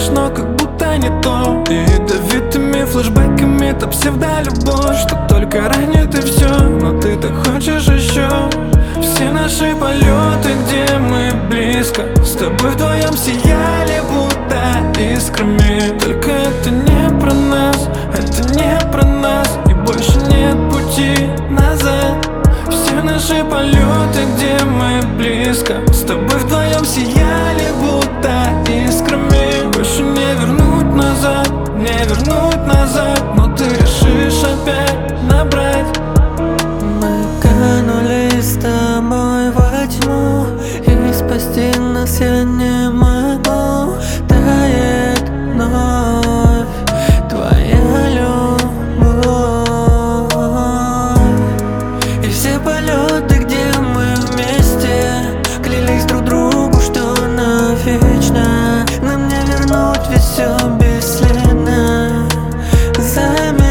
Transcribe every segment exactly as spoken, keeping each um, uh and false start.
но как будто не то. И ядовитыми флешбэками та псевдолюбовь, что только ранит и все, но ты так хочешь еще. Все наши полеты, где мы близко, с тобой вдвоем сияли будто искрами. Только это не про нас, это не про нас, и больше нет пути назад. Все наши полеты, где мы близко, с тобой вдвоем сияли будто искрами. Больше не вернуть назад, не вернуть назад, но ты решишь опять набрать. Мы канули с тобой во тьму, и спасти нас я не могу. Тает вновь твоя любовь, и все полеты, где мы вместе, клялись друг другу, что навечно нам не вернуть, ведь все бесследно замело.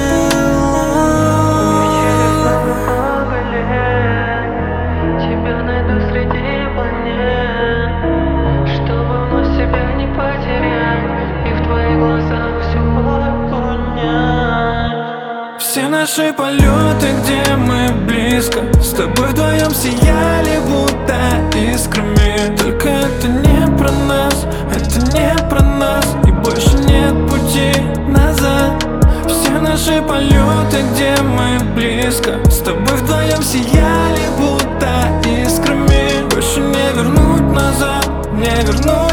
Тебя найду среди планет, чтобы вновь себя не потерять, и в твоих глазах все понять. Все наши полеты, где мы близко, с тобой вдвоем сияли будто искрами. Только это не про нас, это не про нас, и больше нет пути назад. Все наши полеты, где мы близко, с тобой вдвоем сияли будто искрами. Больше не вернуть назад, не вернуть